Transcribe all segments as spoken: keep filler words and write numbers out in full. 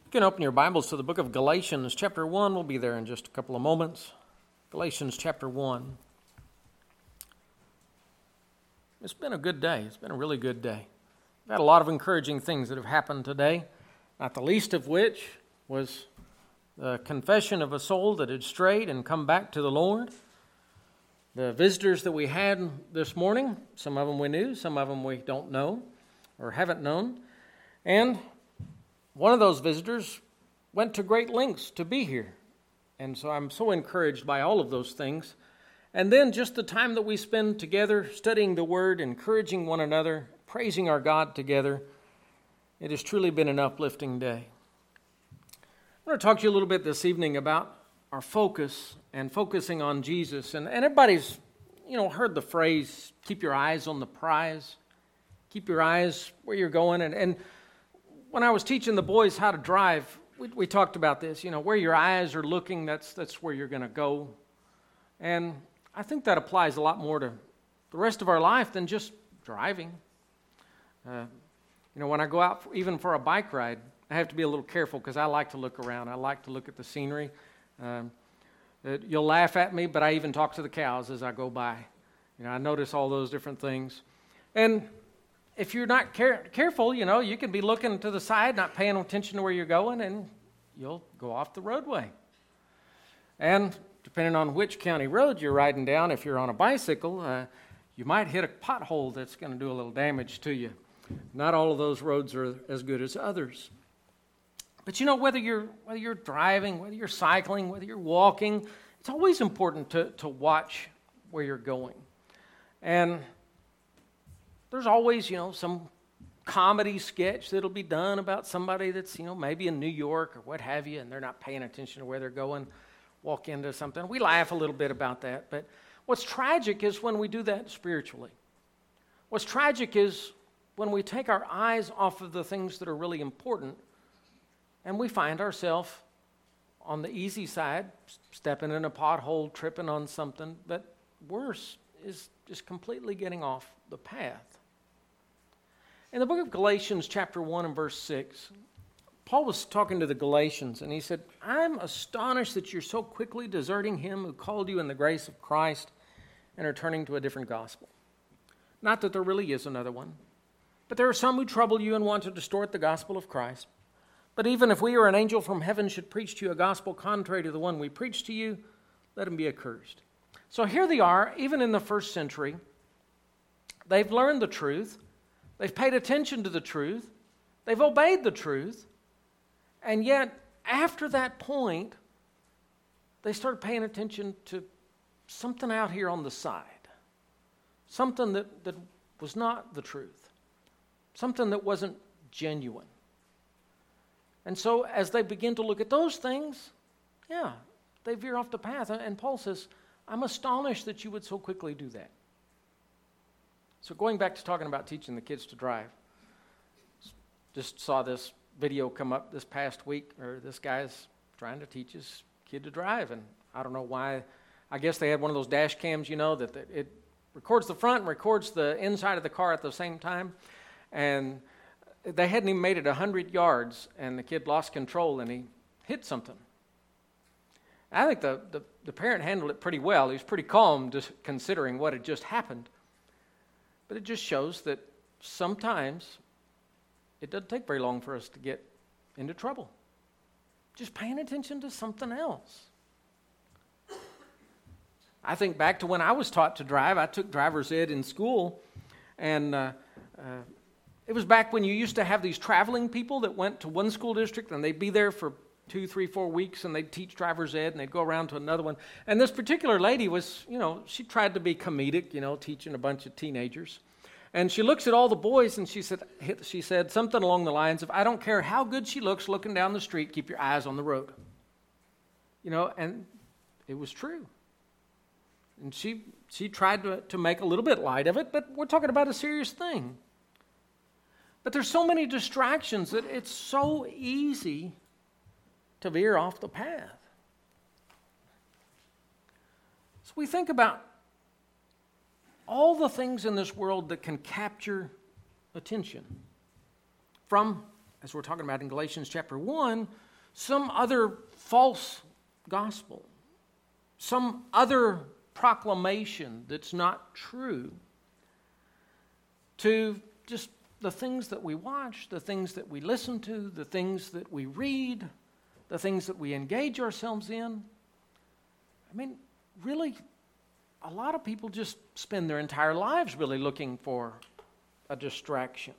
You can open your Bibles to the book of Galatians, chapter one. We'll be there in just a couple of moments. Galatians, chapter one. It's been a good day. It's been a really good day. We've had a lot of encouraging things that have happened today, not the least of which was the confession of a soul that had strayed and come back to the Lord. The visitors that we had this morning, some of them we knew, some of them we don't know or haven't known. And one of those visitors went to great lengths to be here. And so I'm so encouraged by all of those things. And then just the time that we spend together studying the Word, encouraging one another, praising our God together, it has truly been an uplifting day. I want to talk to you a little bit this evening about our focus and focusing on Jesus. And, and everybody's, you know, heard the phrase, keep your eyes on the prize. Keep your eyes where you're going. And, and when I was teaching the boys how to drive, we, we talked about this. You know, where your eyes are looking, that's that's where you're going to go. And I think that applies a lot more to the rest of our life than just driving. Uh, you know, when I go out, for, even for a bike ride, I have to be a little careful because I like to look around. I like to look at the scenery. Um, it, you'll laugh at me, but I even talk to the cows as I go by. You know, I notice all those different things. And if you're not care- careful, you know, you can be looking to the side, not paying attention to where you're going, and you'll go off the roadway. And depending on which county road you're riding down, if you're on a bicycle, uh, you might hit a pothole that's going to do a little damage to you. Not all of those roads are as good as others. But you know, whether you're whether you're driving, whether you're cycling, whether you're walking, it's always important to, to watch where you're going. And there's always, you know, some comedy sketch that'll be done about somebody that's, you know, maybe in New York or what have you, and they're not paying attention to where they're going, walk into something. We laugh a little bit about that. But what's tragic is when we do that spiritually. What's tragic is when we take our eyes off of the things that are really important and we find ourselves on the easy side, stepping in a pothole, tripping on something. But worse is just completely getting off the path. In the book of Galatians, chapter one and verse six, Paul was talking to the Galatians, and he said, I'm astonished that you're so quickly deserting him who called you in the grace of Christ and are turning to a different gospel. Not that there really is another one, but there are some who trouble you and want to distort the gospel of Christ. But even if we or an angel from heaven should preach to you a gospel contrary to the one we preach to you, let him be accursed. So here they are, even in the first century. They've learned the truth. They've paid attention to the truth. They've obeyed the truth. And yet, after that point, they start paying attention to something out here on the side. Something that, that was not the truth. Something that wasn't genuine. And so, as they begin to look at those things, yeah, they veer off the path. And Paul says, I'm astonished that you would so quickly do that. So going back to talking about teaching the kids to drive, just saw this video come up this past week, or this guy's trying to teach his kid to drive, and I don't know why. I guess they had one of those dash cams, you know, that it records the front and records the inside of the car at the same time, and they hadn't even made it one hundred yards, and the kid lost control, and he hit something. I think the, the, the parent handled it pretty well. He was pretty calm, just considering what had just happened. But it just shows that sometimes it doesn't take very long for us to get into trouble. Just paying attention to something else. I think back to when I was taught to drive. I took driver's ed in school, and uh, uh, it was back when you used to have these traveling people that went to one school district, and they'd be there for two, three, four weeks, and they'd teach driver's ed, and they'd go around to another one. And this particular lady was, you know, she tried to be comedic, you know, teaching a bunch of teenagers. And she looks at all the boys, and she said, she said something along the lines of, I don't care how good she looks looking down the street, keep your eyes on the road. You know, and it was true. And she she tried to, to make a little bit light of it, but we're talking about a serious thing. But there's so many distractions that it's so easy to veer off the path. So we think about all the things in this world that can capture attention, from as we're talking about in Galatians chapter one, some other false gospel, some other proclamation that's not true, to just the things that we watch, the things that we listen to, the things that we read, the things that we engage ourselves in. I mean, really, a lot of people just spend their entire lives really looking for a distraction.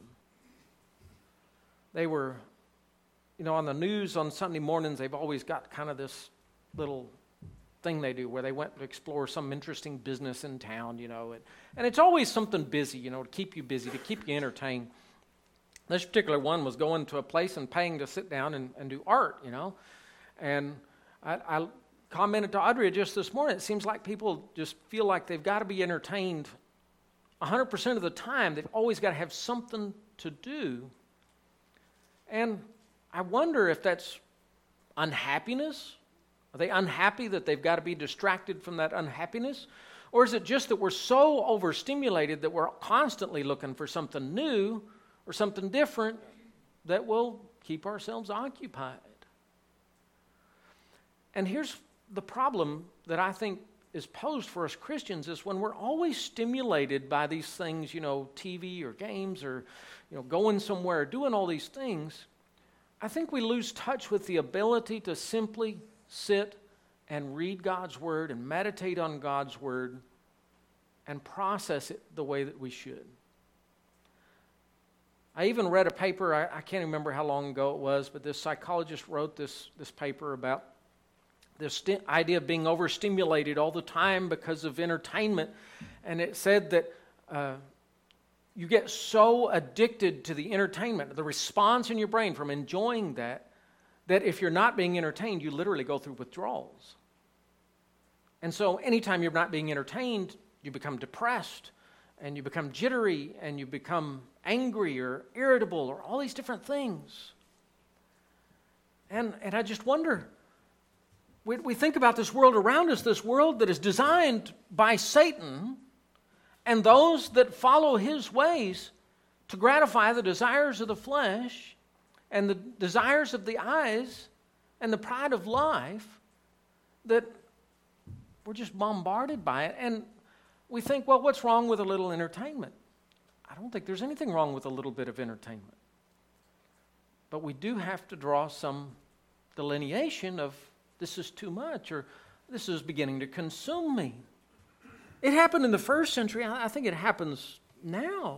They were, you know, on the news on Sunday mornings, they've always got kind of this little thing they do where they went to explore some interesting business in town, you know, and, and it's always something busy, you know, to keep you busy, to keep you entertained. This particular one was going to a place and paying to sit down and, and do art, you know, and I, I commented to Audrey just this morning, it seems like people just feel like they've got to be entertained one hundred percent of the time. They've always got to have something to do. And I wonder if that's unhappiness. Are they unhappy that they've got to be distracted from that unhappiness? Or is it just that we're so overstimulated that we're constantly looking for something new or something different that will keep ourselves occupied? And here's the problem that I think is posed for us Christians is when we're always stimulated by these things, you know, T V or games or, you know, going somewhere, doing all these things, I think we lose touch with the ability to simply sit and read God's Word and meditate on God's Word and process it the way that we should. I even read a paper, I, I can't remember how long ago it was, but this psychologist wrote this, this paper about this st- idea of being overstimulated all the time because of entertainment. And it said that uh, you get so addicted to the entertainment, the response in your brain from enjoying that, that if you're not being entertained, you literally go through withdrawals. And so anytime you're not being entertained, you become depressed, and you become jittery, and you become angry or irritable, or all these different things. And, and I just wonder, we, we think about this world around us, this world that is designed by Satan and those that follow his ways to gratify the desires of the flesh and the desires of the eyes and the pride of life, that we're just bombarded by it. And we think, well, what's wrong with a little entertainment? I don't think there's anything wrong with a little bit of entertainment. But we do have to draw some delineation of this is too much or this is beginning to consume me. It happened in the first century. I think it happens now.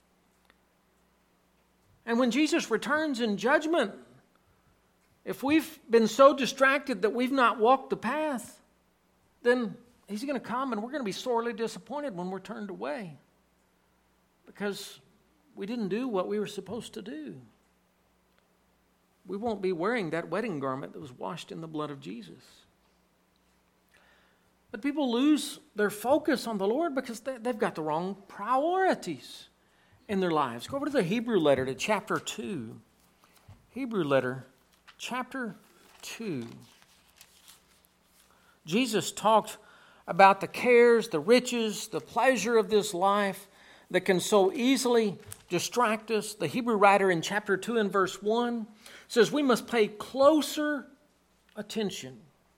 And when Jesus returns in judgment, if we've been so distracted that we've not walked the path, then he's going to come and we're going to be sorely disappointed when we're turned away because we didn't do what we were supposed to do. We won't be wearing that wedding garment that was washed in the blood of Jesus. But people lose their focus on the Lord because they, they've got the wrong priorities in their lives. Go over to the Hebrew letter to chapter two. Hebrew letter, chapter two. Jesus talked about the cares, the riches, the pleasure of this life that can so easily distract us. The Hebrew writer in chapter two and verse one says we must pay closer attention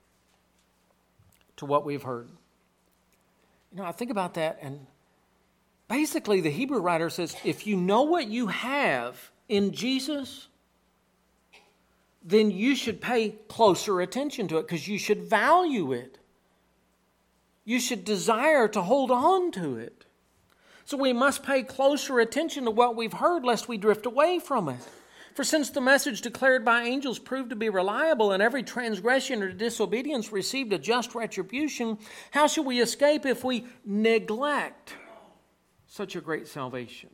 to what we've heard. You know, I think about that, and basically the Hebrew writer says if you know what you have in Jesus, then you should pay closer attention to it because you should value it. You should desire to hold on to it. So we must pay closer attention to what we've heard lest we drift away from it. For since the message declared by angels proved to be reliable and every transgression or disobedience received a just retribution, how shall we escape if we neglect such a great salvation?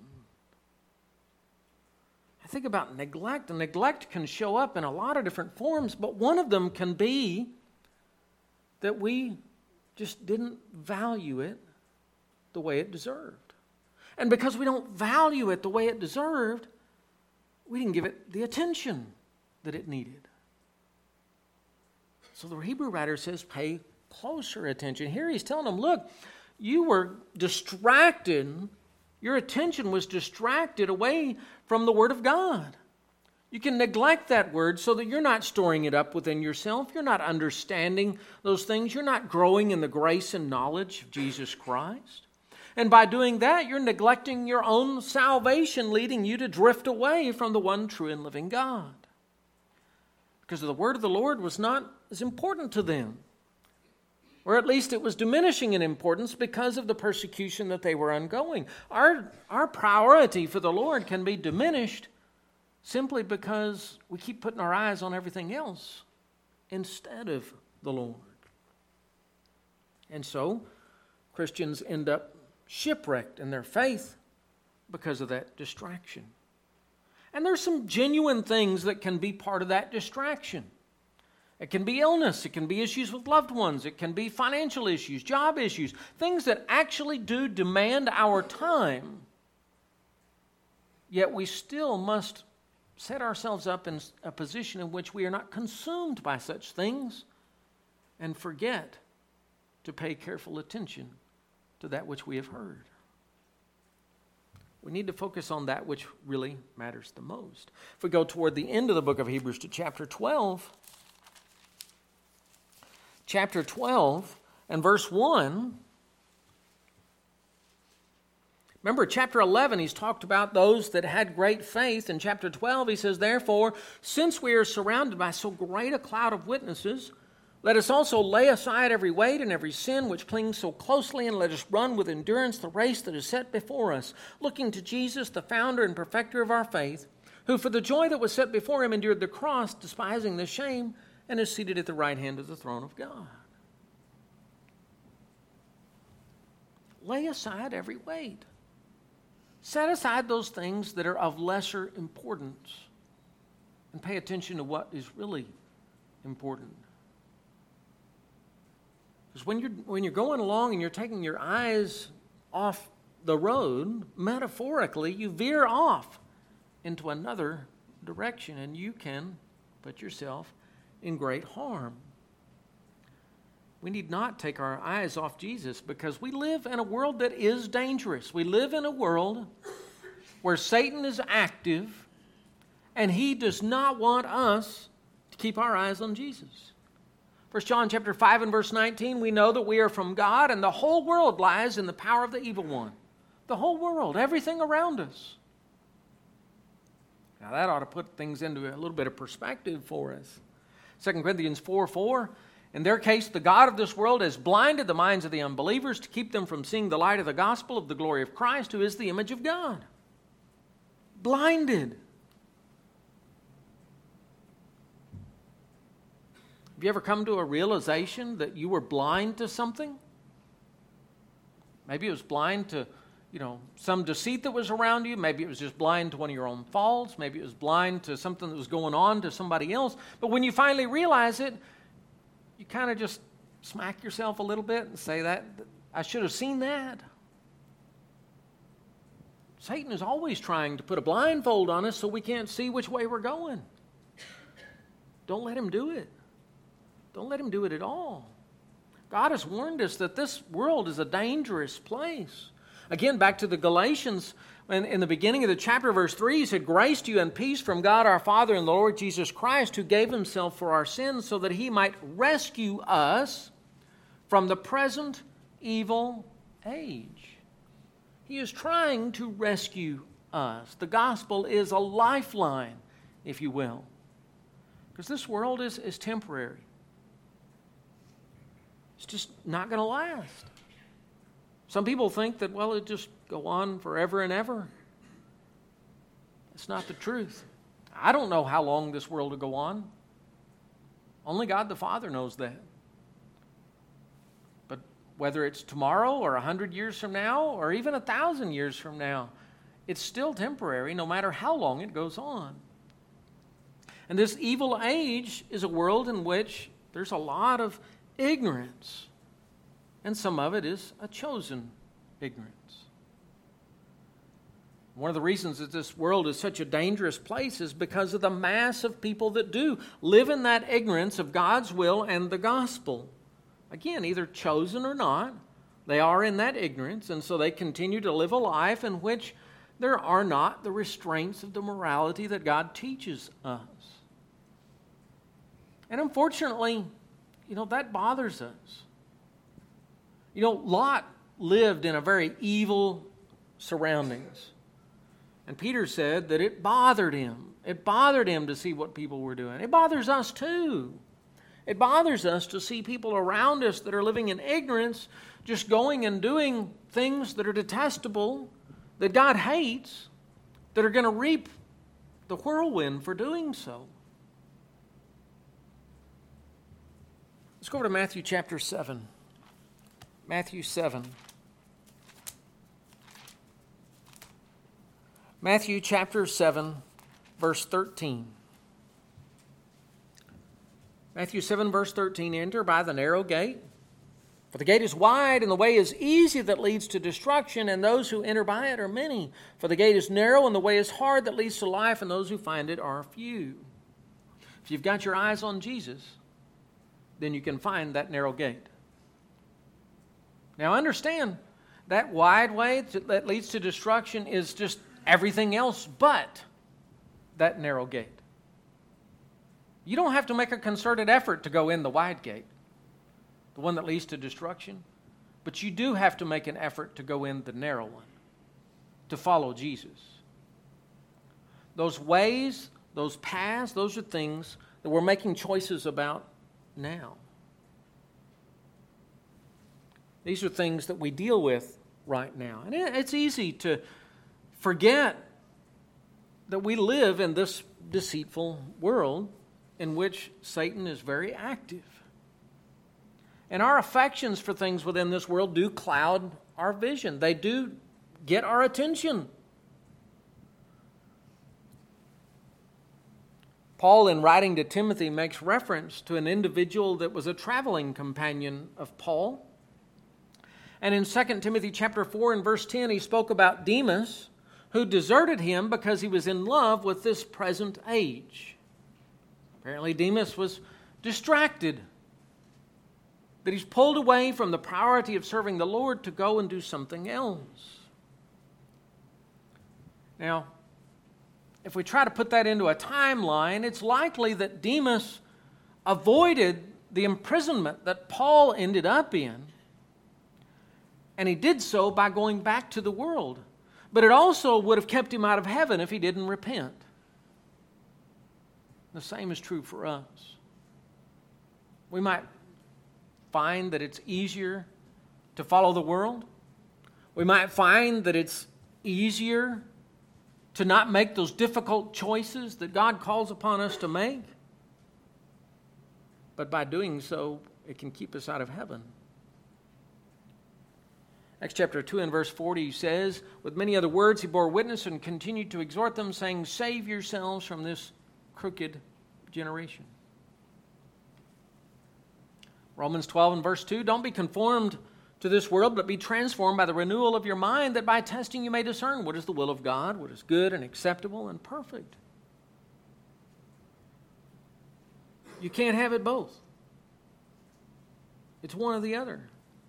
I think about neglect, and neglect can show up in a lot of different forms, but one of them can be that we just didn't value it the way it deserved. And because we don't value it the way it deserved, we didn't give it the attention that it needed. So the Hebrew writer says, pay closer attention. Here he's telling them, look, you were distracted. Your attention was distracted away from the Word of God. You can neglect that word so that you're not storing it up within yourself. You're not understanding those things. You're not growing in the grace and knowledge of Jesus Christ. And by doing that, you're neglecting your own salvation, leading you to drift away from the one true and living God. Because the word of the Lord was not as important to them. Or at least it was diminishing in importance because of the persecution that they were undergoing. Our, our priority for the Lord can be diminished simply because we keep putting our eyes on everything else instead of the Lord. And so, Christians end up shipwrecked in their faith because of that distraction. And there's some genuine things that can be part of that distraction. It can be illness, it can be issues with loved ones, it can be financial issues, job issues, things that actually do demand our time. Yet we still must set ourselves up in a position in which we are not consumed by such things and forget to pay careful attention to that which we have heard. We need to focus on that which really matters the most. If we go toward the end of the book of Hebrews to chapter twelve, chapter twelve and verse one, remember, chapter eleven, he's talked about those that had great faith. In chapter twelve, he says, therefore, since we are surrounded by so great a cloud of witnesses, let us also lay aside every weight and every sin which clings so closely, and let us run with endurance the race that is set before us, looking to Jesus, the founder and perfecter of our faith, who for the joy that was set before him endured the cross, despising the shame, and is seated at the right hand of the throne of God. Lay aside every weight. Set aside those things that are of lesser importance and pay attention to what is really important. Because when you're, when you're going along and you're taking your eyes off the road, metaphorically, you veer off into another direction and you can put yourself in great harm. We need not take our eyes off Jesus because we live in a world that is dangerous. We live in a world where Satan is active and he does not want us to keep our eyes on Jesus. First John chapter five and verse nineteen, we know that we are from God and the whole world lies in the power of the evil one. The whole world, everything around us. Now that ought to put things into a little bit of perspective for us. Second Corinthians four four, in their case, the God of this world has blinded the minds of the unbelievers to keep them from seeing the light of the gospel of the glory of Christ, who is the image of God. Blinded. Have you ever come to a realization that you were blind to something? Maybe it was blind to, you know, some deceit that was around you. Maybe it was just blind to one of your own faults. Maybe it was blind to something that was going on to somebody else. But when you finally realize it, you kind of just smack yourself a little bit and say, that I should have seen that. Satan is always trying to put a blindfold on us so we can't see which way we're going. Don't let him do it. Don't let him do it at all. God has warned us that this world is a dangerous place. Again, back to the Galatians, in, in the beginning of the chapter, verse three, he said, grace to you and peace from God our Father and the Lord Jesus Christ, who gave himself for our sins so that he might rescue us from the present evil age. He is trying to rescue us. The gospel is a lifeline, if you will. Because this world is, is temporary. It's just not going to last. Some people think that, well, it just go on forever and ever. It's not the truth. I don't know how long this world will go on. Only God the Father knows that. But whether it's tomorrow or a hundred years from now or even a thousand years from now, it's still temporary no matter how long it goes on. And this evil age is a world in which there's a lot of ignorance. And some of it is a chosen ignorance. One of the reasons that this world is such a dangerous place is because of the mass of people that do live in that ignorance of God's will and the gospel. Again, either chosen or not, they are in that ignorance, and so they continue to live a life in which there are not the restraints of the morality that God teaches us. And unfortunately, you know, that bothers us. You know, Lot lived in a very evil surroundings. And Peter said that it bothered him. It bothered him to see what people were doing. It bothers us too. It bothers us to see people around us that are living in ignorance, just going and doing things that are detestable, that God hates, that are going to reap the whirlwind for doing so. Let's go over to Matthew chapter seven. Matthew seven. Matthew chapter seven, verse thirteen. Matthew seven, verse thirteen, enter by the narrow gate. For the gate is wide and the way is easy that leads to destruction, and those who enter by it are many. For the gate is narrow and the way is hard that leads to life, and those who find it are few. If you've got your eyes on Jesus, then you can find that narrow gate. Now understand, that wide way that leads to destruction is just everything else but that narrow gate. You don't have to make a concerted effort to go in the wide gate, the one that leads to destruction, but you do have to make an effort to go in the narrow one, to follow Jesus. Those ways, those paths, those are things that we're making choices about now. These are things that we deal with right now. And it's easy to forget that we live in this deceitful world in which Satan is very active. And our affections for things within this world do cloud our vision. They do get our attention. Paul, in writing to Timothy, makes reference to an individual that was a traveling companion of Paul. And in Second Timothy chapter four and verse ten, he spoke about Demas, who deserted him because he was in love with this present age. Apparently Demas was distracted, that he's pulled away from the priority of serving the Lord to go and do something else. Now, if we try to put that into a timeline, it's likely that Demas avoided the imprisonment that Paul ended up in, and he did so by going back to the world. But it also would have kept him out of heaven if he didn't repent. The same is true for us. We might find that it's easier to follow the world. We might find that it's easier to not make those difficult choices that God calls upon us to make. But by doing so, it can keep us out of heaven. Acts chapter two and verse forty says, with many other words he bore witness and continued to exhort them, saying, save yourselves from this crooked generation. Romans twelve and verse two, don't be conformed to this world, but be transformed by the renewal of your mind, that by testing you may discern what is the will of God, what is good and acceptable and perfect. You can't have it both. It's one or the other.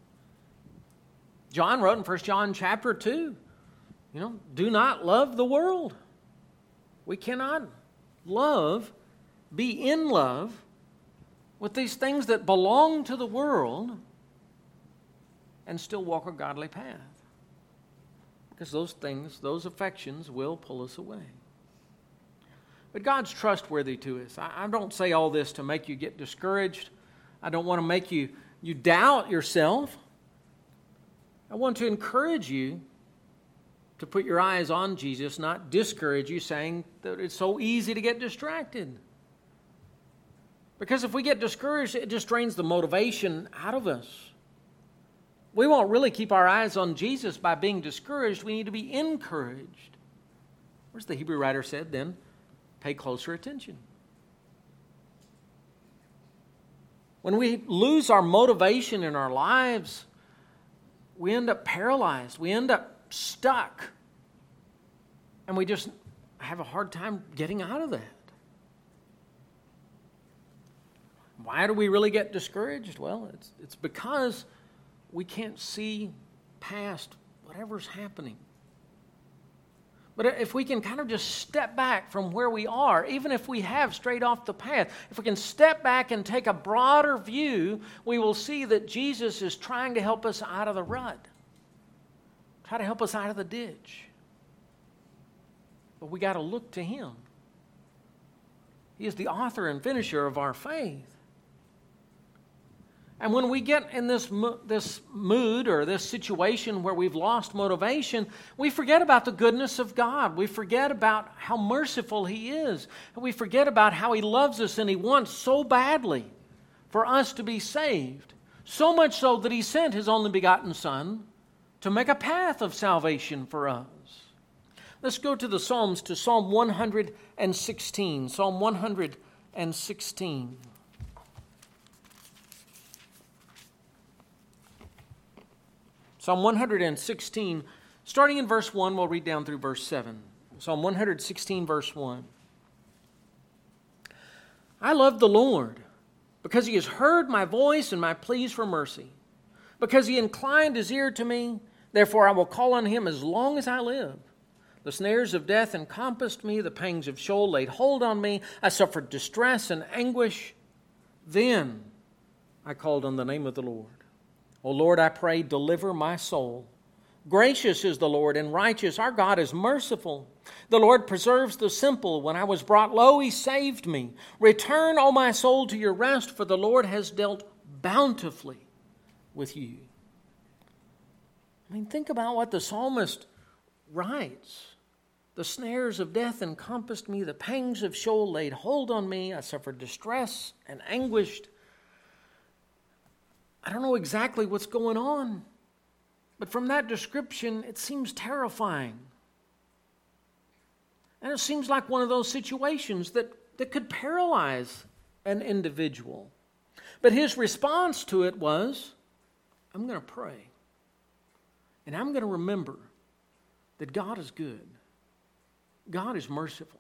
John wrote in First John chapter two, you know, do not love the world. We cannot love, be in love with these things that belong to the world and still walk a godly path. Because those things, those affections will pull us away. But God's trustworthy to us. I, I don't say all this to make you get discouraged. I don't want to make you, you doubt yourself. I want to encourage you to put your eyes on Jesus, not discourage you, saying that it's so easy to get distracted. Because if we get discouraged, it just drains the motivation out of us. We won't really keep our eyes on Jesus by being discouraged. We need to be encouraged. Where's the Hebrew writer said then? Pay closer attention. When we lose our motivation in our lives, we end up paralyzed. We end up stuck. And we just have a hard time getting out of that. Why do we really get discouraged? Well, it's, it's because we can't see past whatever's happening. But if we can kind of just step back from where we are, even if we have strayed off the path, if we can step back and take a broader view, we will see that Jesus is trying to help us out of the rut, try to help us out of the ditch. But we got to look to Him. He is the author and finisher of our faith. And when we get in this, this mood or this situation where we've lost motivation, we forget about the goodness of God. We forget about how merciful He is. And we forget about how He loves us and He wants so badly for us to be saved. So much so that He sent His only begotten Son to make a path of salvation for us. Let's go to the Psalms, to Psalm one hundred sixteen. Psalm one hundred sixteen. Psalm one hundred sixteen, starting in verse one, we'll read down through verse seven. Psalm one hundred sixteen, verse one. I love the Lord, because He has heard my voice and my pleas for mercy. Because He inclined His ear to me, therefore I will call on Him as long as I live. The snares of death encompassed me, the pangs of Sheol laid hold on me. I suffered distress and anguish. Then I called on the name of the Lord. O Lord, I pray, deliver my soul. Gracious is the Lord and righteous. Our God is merciful. The Lord preserves the simple. When I was brought low, He saved me. Return, O my soul, to your rest, for the Lord has dealt bountifully with you. I mean, think about what the psalmist writes. The snares of death encompassed me. The pangs of Sheol laid hold on me. I suffered distress and anguished. I don't know exactly what's going on, but from that description, it seems terrifying. And it seems like one of those situations that, that could paralyze an individual. But his response to it was, I'm going to pray. And I'm going to remember that God is good. God is merciful.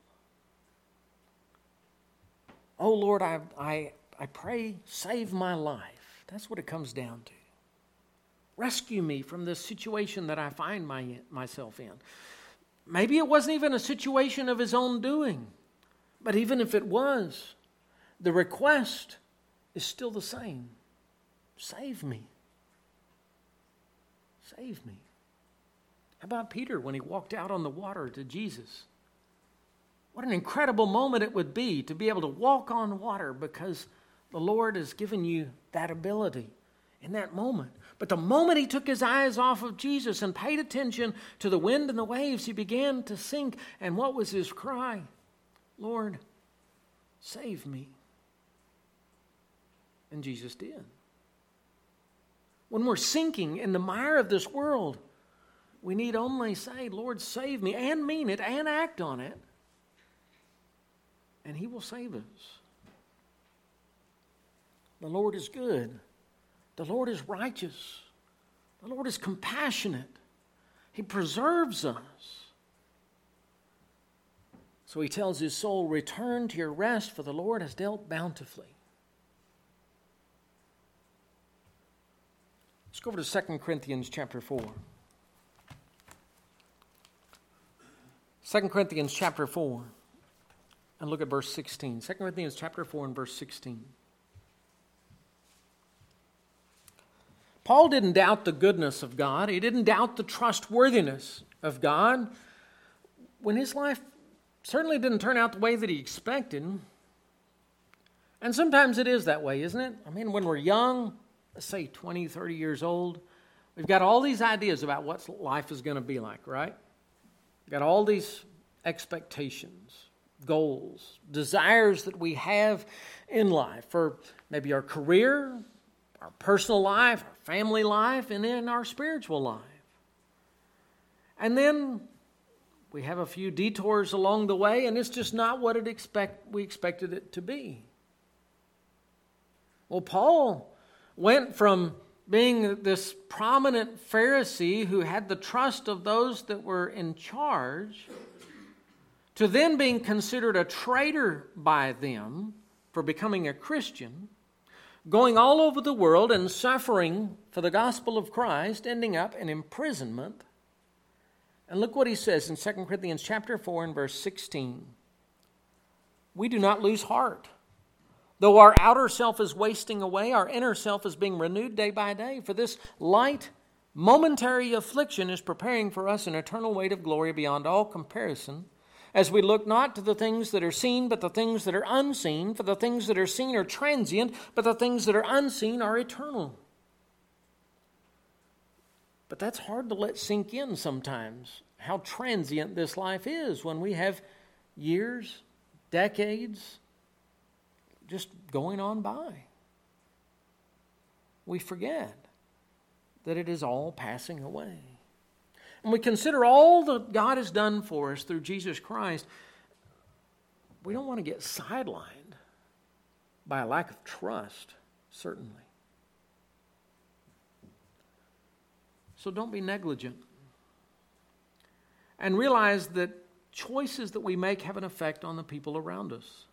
Oh Lord, I, I, I pray, save my life. That's what it comes down to. Rescue me from this situation that I find my, myself in. Maybe it wasn't even a situation of his own doing. But even if it was, the request is still the same. Save me. Save me. How about Peter when he walked out on the water to Jesus? What an incredible moment it would be to be able to walk on water because the Lord has given you that ability in that moment. But the moment he took his eyes off of Jesus and paid attention to the wind and the waves, he began to sink. And what was his cry? Lord, save me. And Jesus did. When we're sinking in the mire of this world, we need only say, Lord, save me, and mean it, and act on it. And he will save us. The Lord is good. The Lord is righteous. The Lord is compassionate. He preserves us. So he tells his soul, return to your rest, for the Lord has dealt bountifully. Let's go over to Second Corinthians chapter four. Second Corinthians chapter four. And look at verse sixteen. Second Corinthians chapter four and verse sixteen. Paul didn't doubt the goodness of God. He didn't doubt the trustworthiness of God when his life certainly didn't turn out the way that he expected. And sometimes it is that way, isn't it? I mean, when we're young, let's say twenty, thirty years old, we've got all these ideas about what life is going to be like, right? We've got all these expectations, goals, desires that we have in life for maybe our career, our personal life, our family life, and then our spiritual life. And then we have a few detours along the way, and it's just not what it expect we expected it to be. Well, Paul went from being this prominent Pharisee who had the trust of those that were in charge to then being considered a traitor by them for becoming a Christian, going all over the world and suffering for the gospel of Christ, ending up in imprisonment. And look what he says in Second Corinthians chapter four and verse sixteen. We do not lose heart. Though our outer self is wasting away, our inner self is being renewed day by day. For this light, momentary affliction is preparing for us an eternal weight of glory beyond all comparison, as we look not to the things that are seen, but the things that are unseen. For the things that are seen are transient, but the things that are unseen are eternal. But that's hard to let sink in sometimes, how transient this life is when we have years, decades, just going on by. We forget that it is all passing away. And we consider all that God has done for us through Jesus Christ. We don't want to get sidelined by a lack of trust, certainly. So don't be negligent. And realize that choices that we make have an effect on the people around us.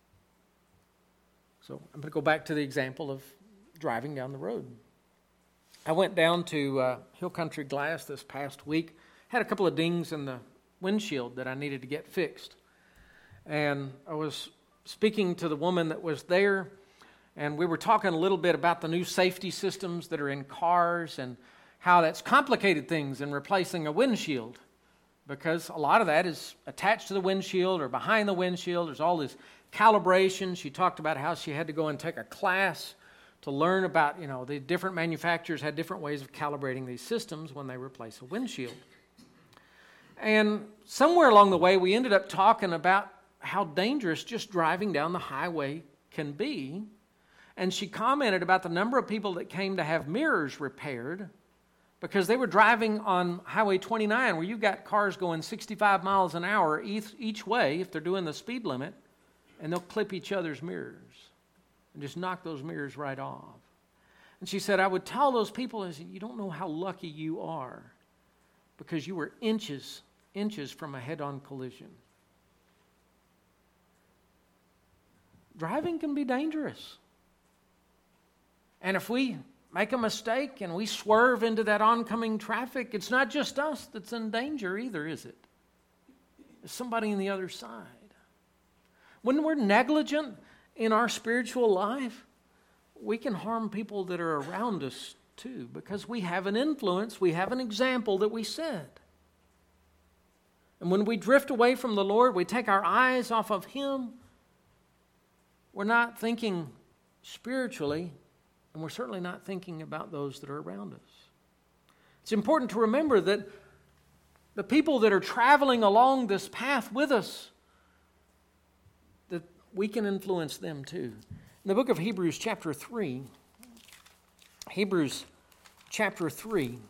So I'm going to go back to the example of driving down the road. I went down to uh, Hill Country Glass this past week. Had a couple of dings in the windshield that I needed to get fixed. And I was speaking to the woman that was there, and we were talking a little bit about the new safety systems that are in cars and how that's complicated things in replacing a windshield, because a lot of that is attached to the windshield or behind the windshield. There's all this calibration. She talked about how she had to go and take a class to learn about, you know, the different manufacturers had different ways of calibrating these systems when they replace a windshield. And somewhere along the way, we ended up talking about how dangerous just driving down the highway can be. And she commented about the number of people that came to have mirrors repaired because they were driving on Highway twenty-nine, where you've got cars going sixty-five miles an hour each, each way if they're doing the speed limit, and they'll clip each other's mirrors and just knock those mirrors right off. And she said, I would tell those people, I said, you don't know how lucky you are because you were inches, inches from a head-on collision. Driving can be dangerous. And if we make a mistake and we swerve into that oncoming traffic, it's not just us that's in danger either, is it? There's somebody on the other side. When we're negligent in our spiritual life, we can harm people that are around us too, because we have an influence, we have an example that we set. And when we drift away from the Lord, we take our eyes off of Him, we're not thinking spiritually, and we're certainly not thinking about those that are around us. It's important to remember that the people that are traveling along this path with us, that we can influence them too. In the book of Hebrews chapter three, Hebrews chapter three,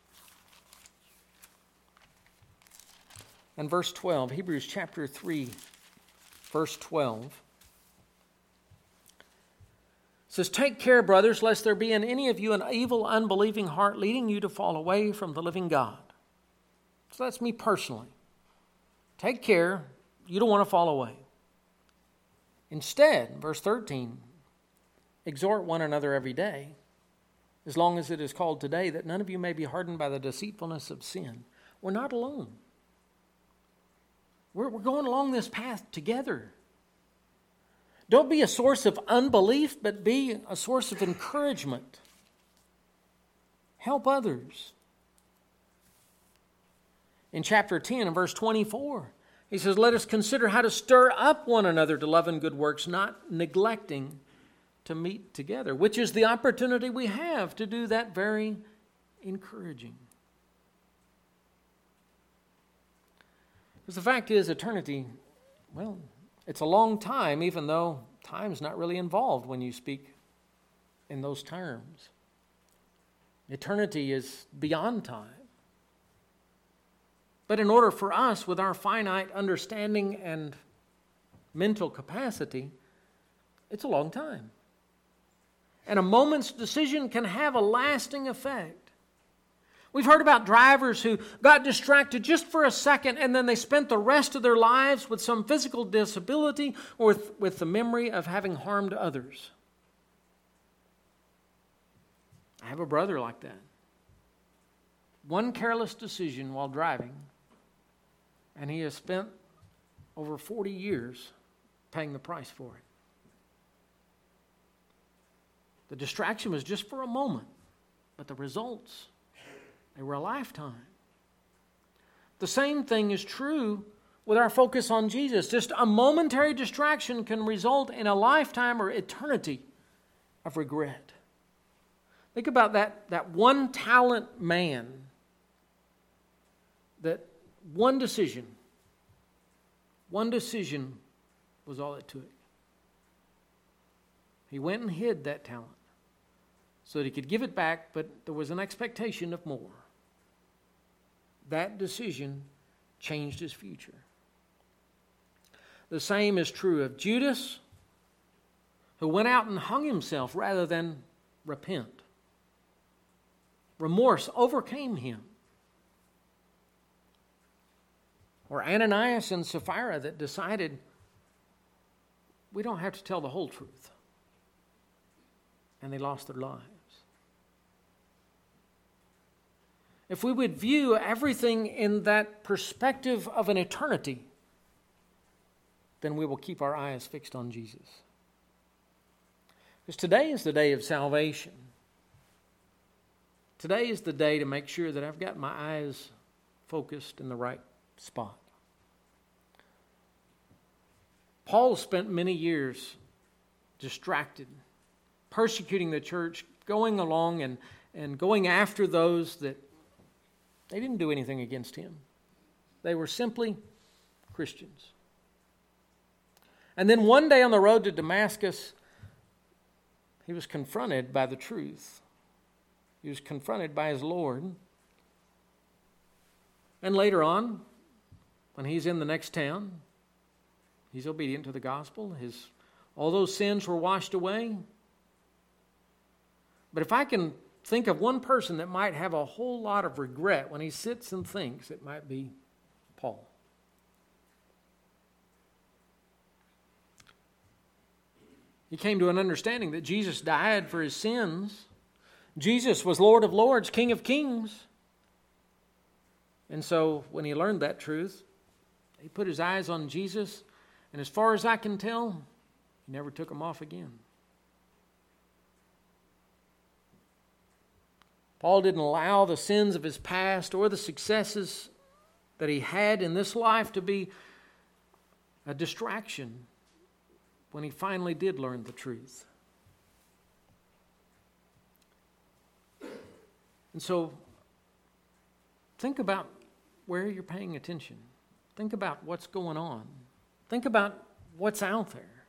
and verse twelve, Hebrews chapter three, verse twelve, says, take care, brothers, lest there be in any of you an evil, unbelieving heart leading you to fall away from the living God. So that's me personally. Take care. You don't want to fall away. Instead, verse thirteen, exhort one another every day, as long as it is called today, that none of you may be hardened by the deceitfulness of sin. We're not alone. We're, we're going along this path together. Don't be a source of unbelief, but be a source of encouragement. Help others. In chapter ten and verse twenty-four, he says, let us consider how to stir up one another to love and good works, not neglecting to meet together, which is the opportunity we have to do that very encouraging. Because the fact is, eternity, well, it's a long time, even though time's not really involved when you speak in those terms. Eternity is beyond time. But in order for us, with our finite understanding and mental capacity, it's a long time. And a moment's decision can have a lasting effect. We've heard about drivers who got distracted just for a second and then they spent the rest of their lives with some physical disability or with, with the memory of having harmed others. I have a brother like that. One careless decision while driving And he has spent over forty years paying the price for it. The distraction was just for a moment, but the results, they were a lifetime. The same thing is true with our focus on Jesus. Just a momentary distraction can result in a lifetime or eternity of regret. Think about that, that one talent man, that one decision, one decision was all it took. He went and hid that talent so that he could give it back, but there was an expectation of more. That decision changed his future. The same is true of Judas, who went out and hung himself rather than repent. Remorse overcame him. Or Ananias and Sapphira that decided, we don't have to tell the whole truth. And they lost their lives. If we would view everything in that perspective of an eternity, then we will keep our eyes fixed on Jesus. Because today is the day of salvation. Today is the day to make sure that I've got my eyes focused in the right spot. Paul spent many years distracted, persecuting the church, going along and, and going after those that they didn't do anything against him. They were simply Christians. And then one day on the road to Damascus, he was confronted by the truth. He was confronted by his Lord. And later on, when he's in the next town, he's obedient to the gospel. His, all those sins were washed away. But if I can think of one person that might have a whole lot of regret when he sits and thinks, it might be Paul. He came to an understanding that Jesus died for his sins. Jesus was Lord of Lords, King of Kings. And so when he learned that truth, he put his eyes on Jesus, and as far as I can tell, he never took them off again. Paul didn't allow the sins of his past or the successes that he had in this life to be a distraction when he finally did learn the truth. And so, think about where you're paying attention. Think about what's going on. Think about what's out there.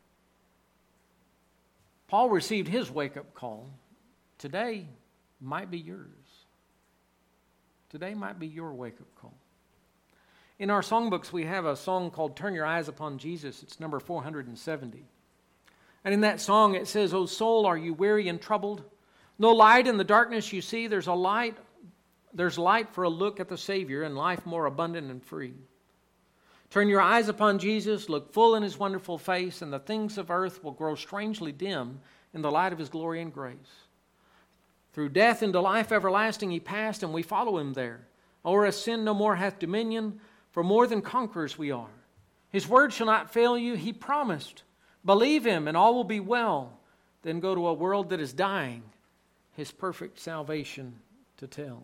Paul received his wake-up call. Today might be yours. Today might be your wake-up call. In our songbooks, we have a song called Turn Your Eyes Upon Jesus. It's number four hundred seventy. And in that song it says, O soul, are you weary and troubled? No light in the darkness you see. There's a light, there's light for a look at the Savior and life more abundant and free. Turn your eyes upon Jesus, look full in his wonderful face, and the things of earth will grow strangely dim in the light of his glory and grace. Through death into life everlasting he passed, and we follow him there. O'er us sin no more hath dominion, for more than conquerors we are. His word shall not fail you, he promised. Believe him, and all will be well. Then go to a world that is dying, his perfect salvation to tell.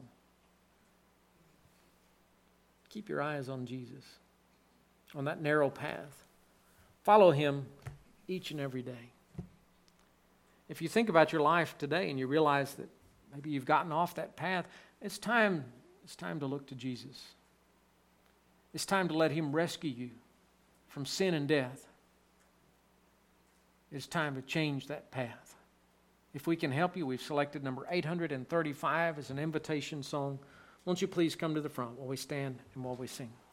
Keep your eyes on Jesus, on that narrow path. Follow him each and every day. If you think about your life today and you realize that maybe you've gotten off that path, it's time, it's time to look to Jesus. It's time to let him rescue you from sin and death. It's time to change that path. If we can help you, we've selected number eight hundred thirty-five as an invitation song. Won't you please come to the front while we stand and while we sing?